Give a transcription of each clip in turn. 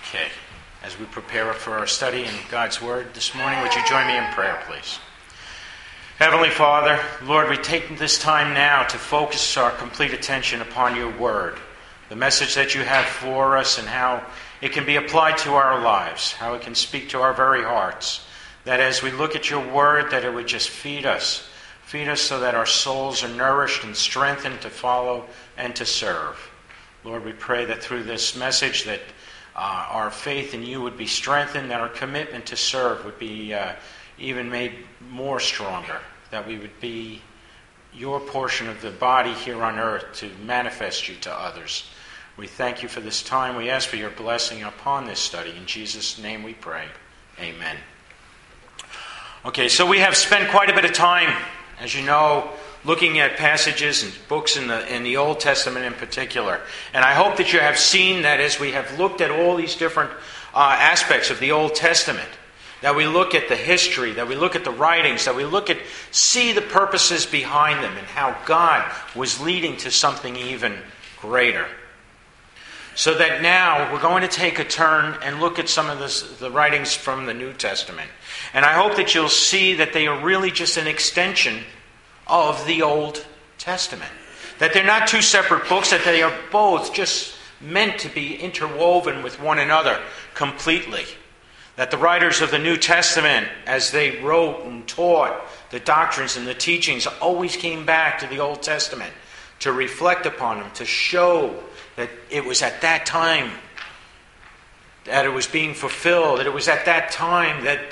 Okay. As we prepare for our study in God's Word this morning, would you join me in prayer, please? Heavenly Father, Lord, we take this time now to focus our complete attention upon your Word, the message that you have for us and how it can be applied to our lives, how it can speak to our very hearts, that as we look at your Word, that it would just feed us so that our souls are nourished and strengthened to follow and to serve. Lord, we pray that through this message that our faith in you would be strengthened, that our commitment to serve would be even made more stronger, that we would be your portion of the body here on earth to manifest you to others. We thank you for this time. We ask for your blessing upon this study. In Jesus' name we pray. Amen. Okay, so we have spent quite a bit of time, as you know, looking at passages and books in the Old Testament in particular. And I hope that you have seen that as we have looked at all these different aspects of the Old Testament, that we look at the history, that we look at the writings, that we see the purposes behind them and how God was leading to something even greater. So that now we're going to take a turn and look at some of the writings from the New Testament. And I hope that you'll see that they are really just an extension of the Old Testament. That they're not two separate books, that they are both just meant to be interwoven with one another completely. That the writers of the New Testament, as they wrote and taught the doctrines and the teachings, always came back to the Old Testament to reflect upon them, to show that it was at that time that it was being fulfilled, that it was at that time that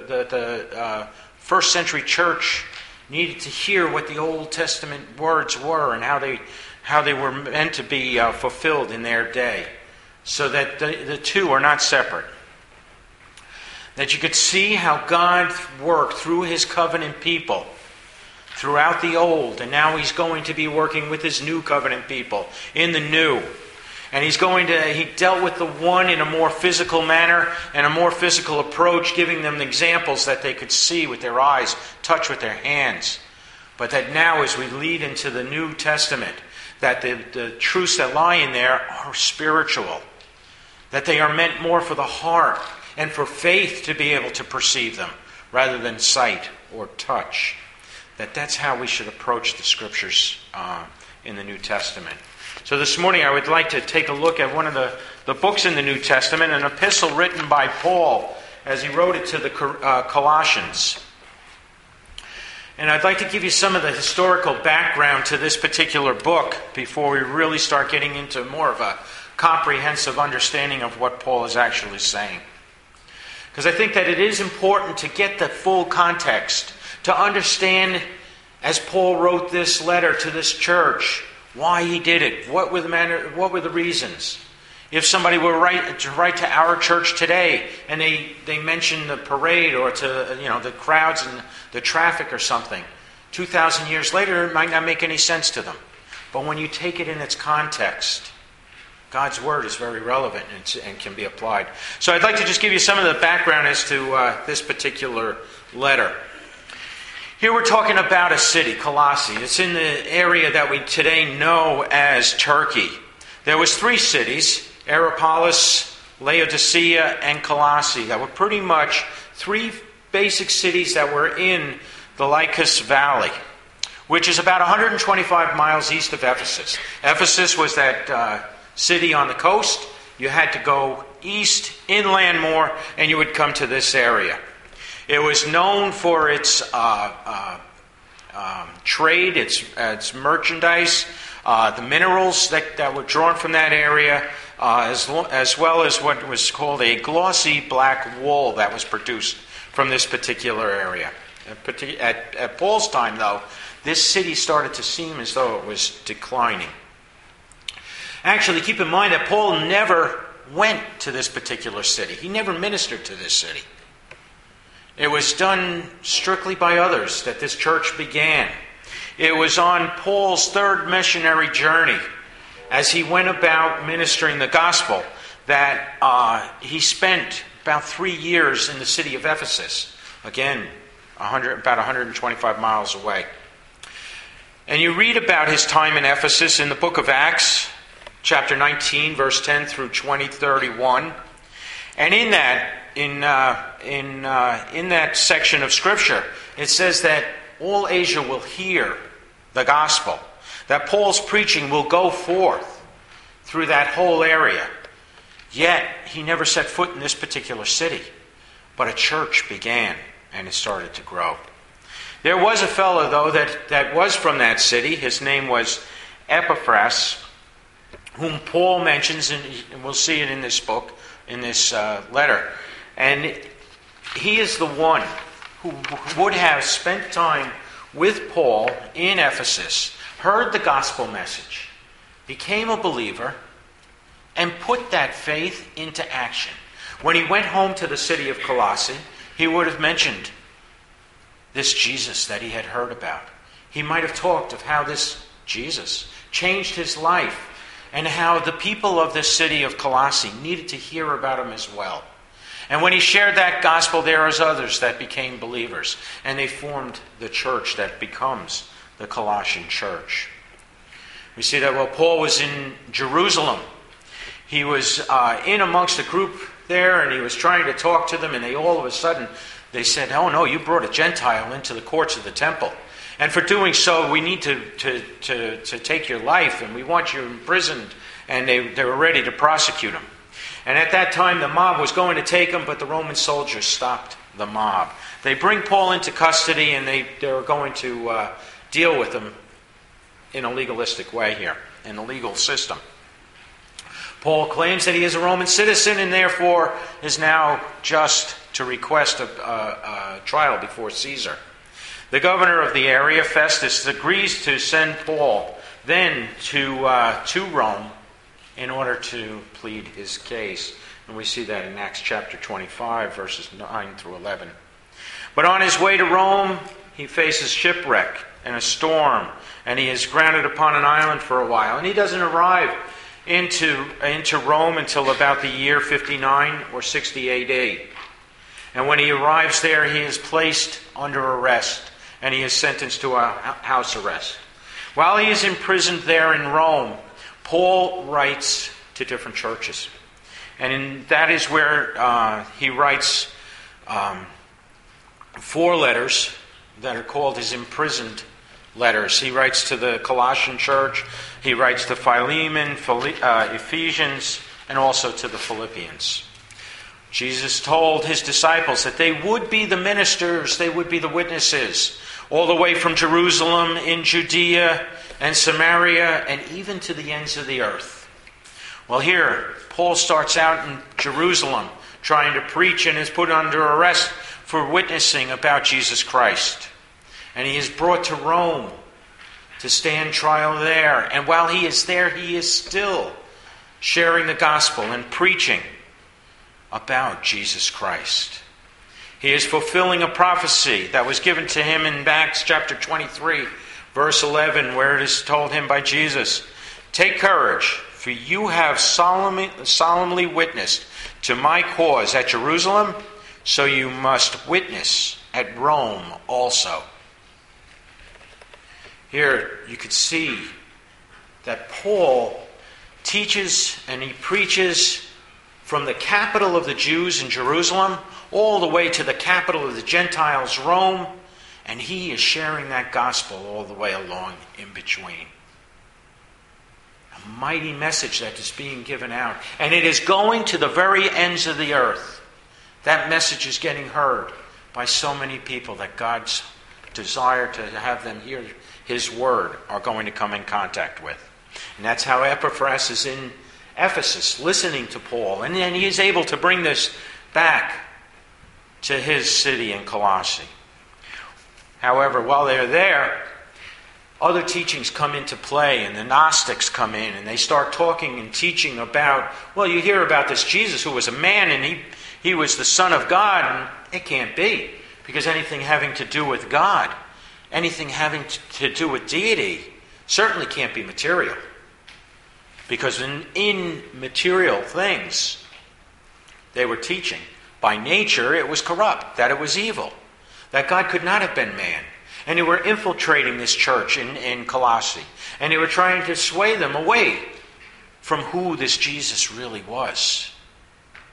the first century church needed to hear what the Old Testament words were and how they were meant to be fulfilled in their day, so that the two are not separate. That you could see how God worked through his covenant people throughout the old, and now he's going to be working with his new covenant people in the new. And he dealt with the one in a more physical manner and a more physical approach, giving them examples that they could see with their eyes, touch with their hands. But that now as we lead into the New Testament, that the truths that lie in there are spiritual. That they are meant more for the heart and for faith to be able to perceive them, rather than sight or touch. That's how we should approach the Scriptures in the New Testament. So this morning I would like to take a look at one of the books in the New Testament, an epistle written by Paul as he wrote it to the Colossians. And I'd like to give you some of the historical background to this particular book before we really start getting into more of a comprehensive understanding of what Paul is actually saying. Because I think that it is important to get the full context, to understand, as Paul wrote this letter to this church, why he did it. What were the reasons? If somebody were to write to our church today and they mention the parade or to the crowds and the traffic or something, 2,000 years later it might not make any sense to them. But when you take it in its context, God's Word is very relevant and can be applied. So I'd like to just give you some of the background as to this particular letter. Here we're talking about a city, Colossae. It's in the area that we today know as Turkey. There was 3 cities, Hierapolis, Laodicea, and Colossae, that were pretty much 3 basic cities that were in the Lycus Valley, which is about 125 miles east of Ephesus. Ephesus was that city on the coast. You had to go east, inland more, and you would come to this area. It was known for its trade, its merchandise, the minerals that were drawn from that area, as well as what was called a glossy black wool that was produced from this particular area. At Paul's time, though, this city started to seem as though it was declining. Actually, keep in mind that Paul never went to this particular city. He never ministered to this city. It was done strictly by others that this church began. It was on Paul's 3rd missionary journey, as he went about ministering the gospel, that he spent about 3 years in the city of Ephesus. Again, about 125 miles away. And you read about his time in Ephesus in the book of Acts, chapter 19, verse 10 through 31. And in that section of Scripture, it says that all Asia will hear the gospel, that Paul's preaching will go forth through that whole area. Yet, he never set foot in this particular city, but a church began, and it started to grow. There was a fellow, though, that was from that city. His name was Epaphras, whom Paul mentions, and we'll see it in this book, in this letter. And he is the one who would have spent time with Paul in Ephesus, heard the gospel message, became a believer, and put that faith into action. When he went home to the city of Colossae, he would have mentioned this Jesus that he had heard about. He might have talked of how this Jesus changed his life and how the people of this city of Colossae needed to hear about him as well. And when he shared that gospel, there was others that became believers, and they formed the church that becomes the Colossian church. We see that while Paul was in Jerusalem, he was in amongst a group there, and he was trying to talk to them, and they all of a sudden, they said, "Oh no, you brought a Gentile into the courts of the temple. And for doing so, we need to take your life, and we want you imprisoned." And they were ready to prosecute him. And at that time, the mob was going to take him, but the Roman soldiers stopped the mob. They bring Paul into custody, and they were going to deal with him in a legalistic way here, in a legal system. Paul claims that he is a Roman citizen and therefore is now just to request a trial before Caesar. The governor of the area, Festus, agrees to send Paul then to Rome in order to plead his case. And we see that in Acts chapter 25, verses 9 through 11. But on his way to Rome, he faces shipwreck and a storm, and he is grounded upon an island for a while. And he doesn't arrive into Rome until about the year 59 or 60 AD. And when he arrives there, he is placed under arrest, and he is sentenced to a house arrest. While he is imprisoned there in Rome, Paul writes to different churches. And that is where he writes 4 letters that are called his imprisoned letters. He writes to the Colossian church, he writes to Philemon, Ephesians, and also to the Philippians. Jesus told his disciples that they would be the ministers, they would be the witnesses, all the way from Jerusalem, in Judea and Samaria, and even to the ends of the earth. Well, here, Paul starts out in Jerusalem, trying to preach, and is put under arrest for witnessing about Jesus Christ. And he is brought to Rome to stand trial there. And while he is there, he is still sharing the gospel and preaching about Jesus Christ. He is fulfilling a prophecy that was given to him in Acts chapter 23, verse 11, where it is told him by Jesus, "Take courage, for you have solemnly witnessed to my cause at Jerusalem, so you must witness at Rome also." Here you could see that Paul teaches and he preaches from the capital of the Jews in Jerusalem all the way to the capital of the Gentiles, Rome, and he is sharing that gospel all the way along in between. A mighty message that is being given out, and it is going to the very ends of the earth. That message is getting heard by so many people that God's desire to have them hear his word are going to come in contact with. And that's how Epaphras is in Ephesus, listening to Paul. And then he is able to bring this back to his city in Colossae. However, while they're there, other teachings come into play, and the Gnostics come in, and they start talking and teaching about, well, you hear about this Jesus who was a man, and he was the Son of God, and it can't be, because anything having to do with God, anything having to do with deity, certainly can't be material. Because in material things, they were teaching, by nature it was corrupt, that it was evil, that God could not have been man. And they were infiltrating this church in Colossae. And they were trying to sway them away from who this Jesus really was.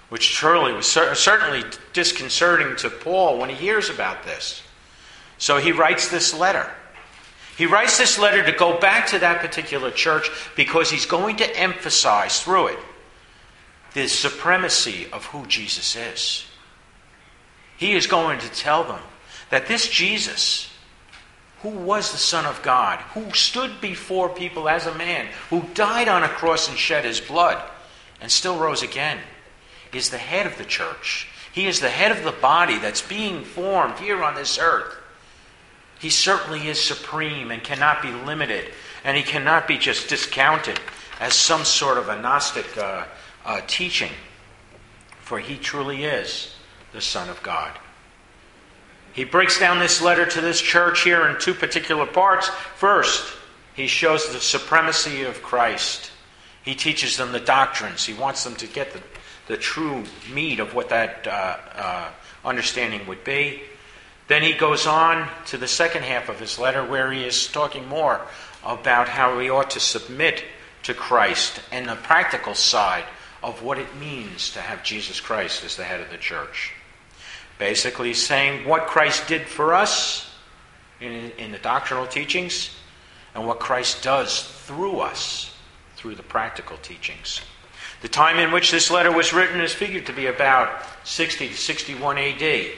which surely was certainly disconcerting to Paul when he hears about this. So he writes this letter. He writes this letter to go back to that particular church because he's going to emphasize through it the supremacy of who Jesus is. He is going to tell them that this Jesus, who was the Son of God, who stood before people as a man, who died on a cross and shed his blood, and still rose again, is the head of the church. He is the head of the body that's being formed here on this earth. He certainly is supreme and cannot be limited, and he cannot be just discounted as some sort of a Gnostic teaching, for he truly is the Son of God. He breaks down this letter to this church here in two particular parts. First, he shows the supremacy of Christ. He teaches them the doctrines. He wants them to get the true meat of what that understanding would be. Then he goes on to the second half of his letter where he is talking more about how we ought to submit to Christ and the practical side of what it means to have Jesus Christ as the head of the church. Basically saying what Christ did for us in the doctrinal teachings and what Christ does through us through the practical teachings. The time in which this letter was written is figured to be about 60 to 61 AD.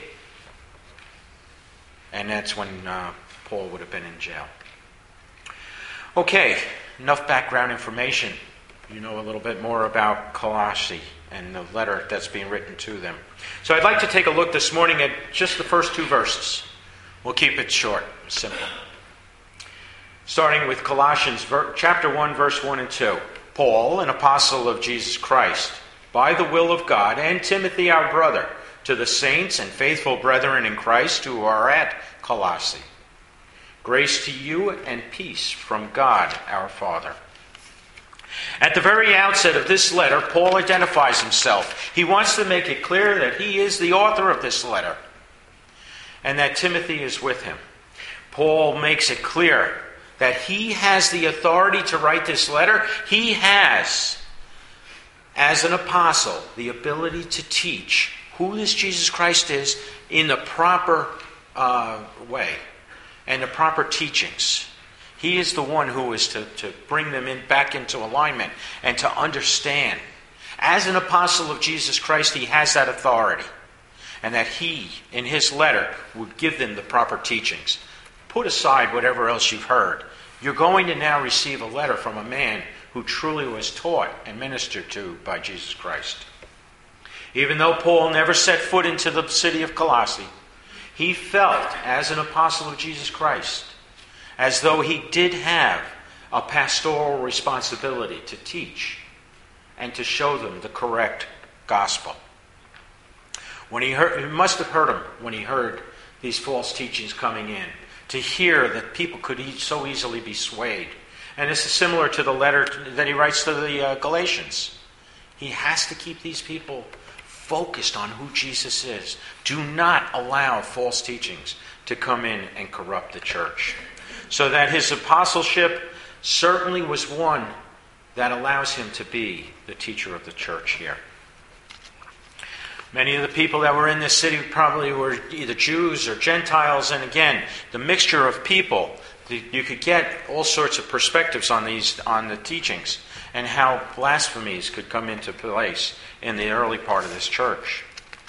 And that's when Paul would have been in jail. Okay, enough background information. You know a little bit more about Colossae and the letter that's being written to them. So I'd like to take a look this morning at just the first two verses. We'll keep it short, simple. Starting with Colossians chapter 1, verse 1 and 2. Paul, an apostle of Jesus Christ, by the will of God, and Timothy, our brother, to the saints and faithful brethren in Christ who are at Colossae. Grace to you and peace from God our Father. At the very outset of this letter, Paul identifies himself. He wants to make it clear that he is the author of this letter and that Timothy is with him. Paul makes it clear that he has the authority to write this letter. He has, as an apostle, the ability to teach who this Jesus Christ is in the proper way and the proper teachings. He is the one who is to bring them back into alignment and to understand. As an apostle of Jesus Christ, he has that authority. And that he, in his letter, would give them the proper teachings. Put aside whatever else you've heard. You're going to now receive a letter from a man who truly was taught and ministered to by Jesus Christ. Even though Paul never set foot into the city of Colossae, he felt, as an apostle of Jesus Christ, as though he did have a pastoral responsibility to teach and to show them the correct gospel. When he must have hurt him when he heard these false teachings coming in, to hear that people could so easily be swayed. And this is similar to the letter that he writes to the Galatians. He has to keep these people focused on who Jesus is. Do not allow false teachings to come in and corrupt the church. So that his apostleship certainly was one that allows him to be the teacher of the church here. Many of the people that were in this city probably were either Jews or Gentiles, and again, the mixture of people, you could get all sorts of perspectives on the teachings and how blasphemies could come into place in the early part of this church.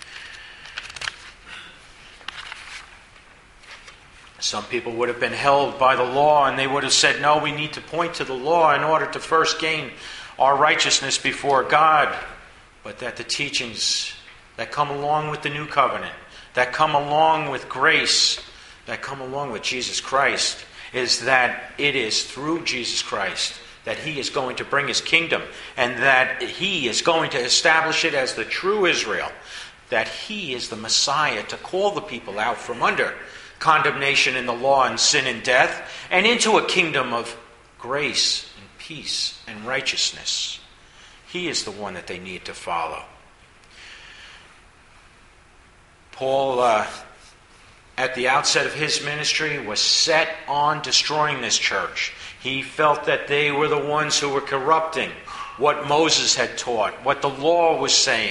Some people would have been held by the law, and they would have said, no, we need to point to the law in order to first gain our righteousness before God. But that the teachings that come along with the new covenant, that come along with grace, that come along with Jesus Christ, is that it is through Jesus Christ that he is going to bring his kingdom, and that he is going to establish it as the true Israel, that he is the Messiah to call the people out from under condemnation in the law and sin and death, and into a kingdom of grace and peace and righteousness. He is the one that they need to follow. Paul, at the outset of his ministry, was set on destroying this church. He felt that they were the ones who were corrupting what Moses had taught, what the law was saying.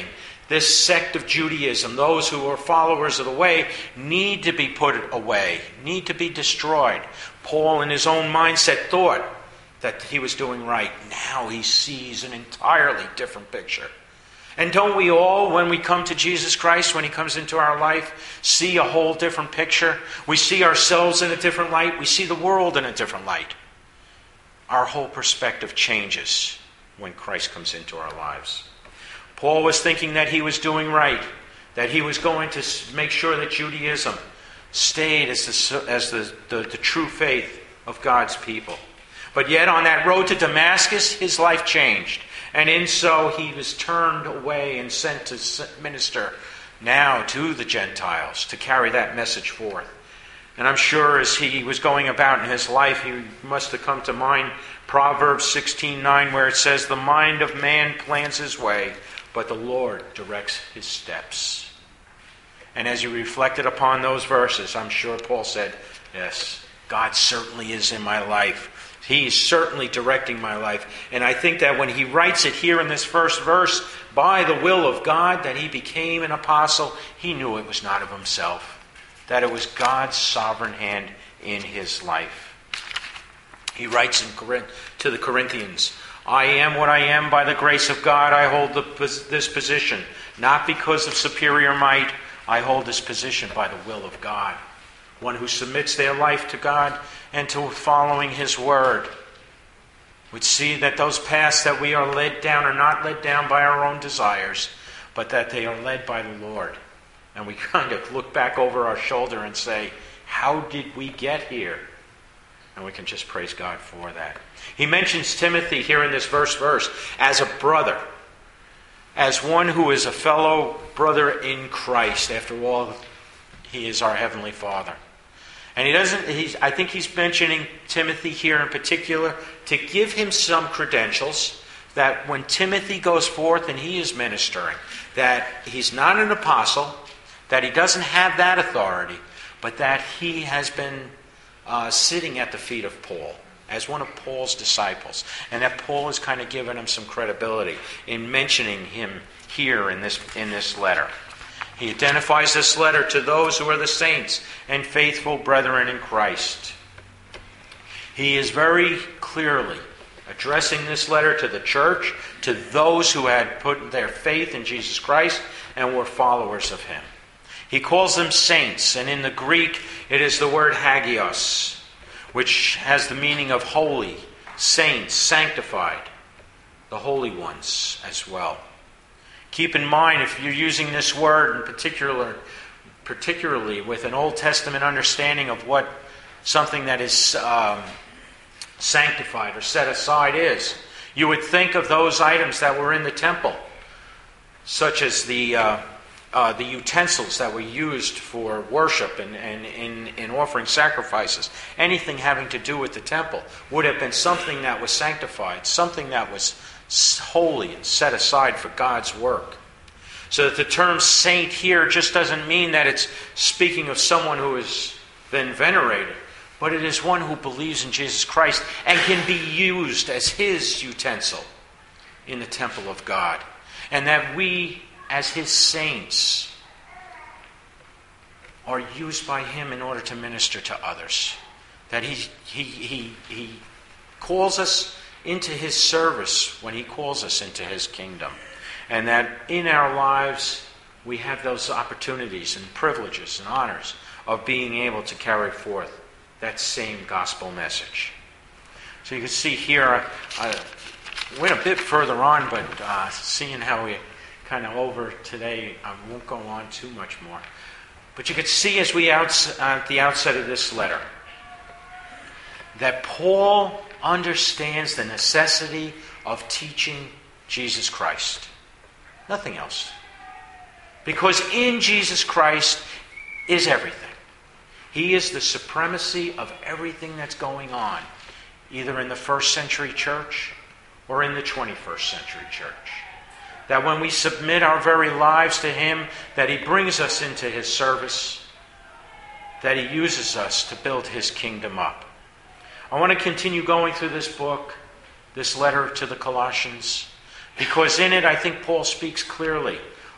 This sect of Judaism, those who are followers of the way, need to be put away, need to be destroyed. Paul, in his own mindset, thought that he was doing right. Now he sees an entirely different picture. And don't we all, when we come to Jesus Christ, when he comes into our life, see a whole different picture? We see ourselves in a different light. We see the world in a different light. Our whole perspective changes when Christ comes into our lives. Paul was thinking that he was doing right, that he was going to make sure that Judaism stayed as the true faith of God's people. But yet on that road to Damascus, his life changed. And in so he was turned away and sent to minister now to the Gentiles, to carry that message forth. And I'm sure as he was going about in his life, he must have come to mind Proverbs 16:9, where it says, "The mind of man plans his way, but the Lord directs his steps." And as he reflected upon those verses, I'm sure Paul said, yes, God certainly is in my life. He's certainly directing my life. And I think that when he writes it here in this first verse, by the will of God, that he became an apostle, he knew it was not of himself, that it was God's sovereign hand in his life. He writes to the Corinthians, "I am what I am by the grace of God. I hold this position, not because of superior might. I hold this position by the will of God." One who submits their life to God and to following his word would see that those paths that we are led down are not led down by our own desires, but that they are led by the Lord. And we kind of look back over our shoulder and say, how did we get here? And we can just praise God for that. He mentions Timothy here in this first verse as a brother, as one who is a fellow brother in Christ. After all, he is our Heavenly Father. And I think he's mentioning Timothy here in particular to give him some credentials that when Timothy goes forth and he is ministering, that he's not an apostle, that he doesn't have that authority, but that he has been sitting at the feet of Paul as one of Paul's disciples. And that Paul has kind of given him some credibility in mentioning him here in this letter. He identifies this letter to those who are the saints and faithful brethren in Christ. He is very clearly addressing this letter to the church, to those who had put their faith in Jesus Christ and were followers of him. He calls them saints, and in the Greek it is the word hagios, which has the meaning of holy, saints, sanctified, the holy ones as well. Keep in mind, if you're using this word in particularly with an Old Testament understanding of what something that is sanctified or set aside is, you would think of those items that were in the temple, such as the utensils that were used for worship and in offering sacrifices. Anything having to do with the temple would have been something that was sanctified, something that was holy and set aside for God's work. So that the term saint here just doesn't mean that it's speaking of someone who has been venerated, but it is one who believes in Jesus Christ and can be used as his utensil in the temple of God. And that we, as his saints, are used by him in order to minister to others. That he calls us into his service when he calls us into his kingdom. And that in our lives we have those opportunities and privileges and honors of being able to carry forth that same gospel message. So you can see here, I went a bit further on, but seeing how we kind of over today, I won't go on too much more. But you can see as we at the outset of this letter that Paul understands the necessity of teaching Jesus Christ. Nothing else. Because in Jesus Christ is everything. He is the supremacy of everything that's going on, either in the first century church or in the 21st century church. That when we submit our very lives to him, that he brings us into his service, that he uses us to build his kingdom up. I want to continue going through this book, this letter to the Colossians, because in it I think Paul speaks clearly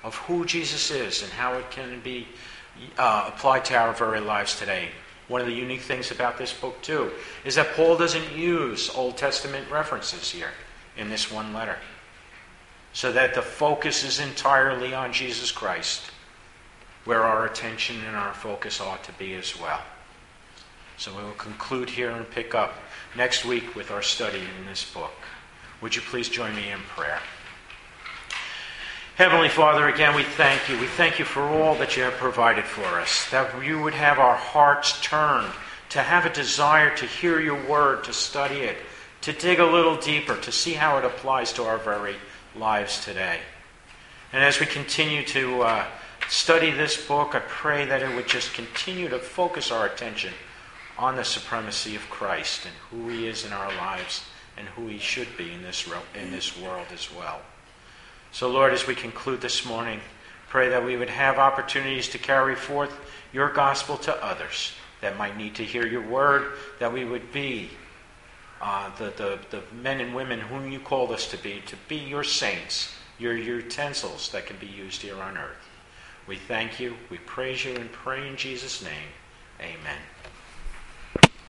of who Jesus is and how it can be applied to our very lives today. One of the unique things about this book, too, is that Paul doesn't use Old Testament references here in this one letter, so that the focus is entirely on Jesus Christ, where our attention and our focus ought to be as well. So we will conclude here and pick up next week with our study in this book. Would you please join me in prayer? Heavenly Father, again we thank you. We thank you for all that you have provided for us, that you would have our hearts turned, to have a desire to hear your word, to study it, to dig a little deeper, to see how it applies to our very lives today. And as we continue to study this book, I pray that it would just continue to focus our attention on the supremacy of Christ and who he is in our lives and who he should be in this world as well. So Lord, as we conclude this morning, pray that we would have opportunities to carry forth your gospel to others that might need to hear your word, that we would be the men and women whom you called us to be your saints, your utensils that can be used here on earth. We thank you, we praise you, and pray in Jesus' name. Amen.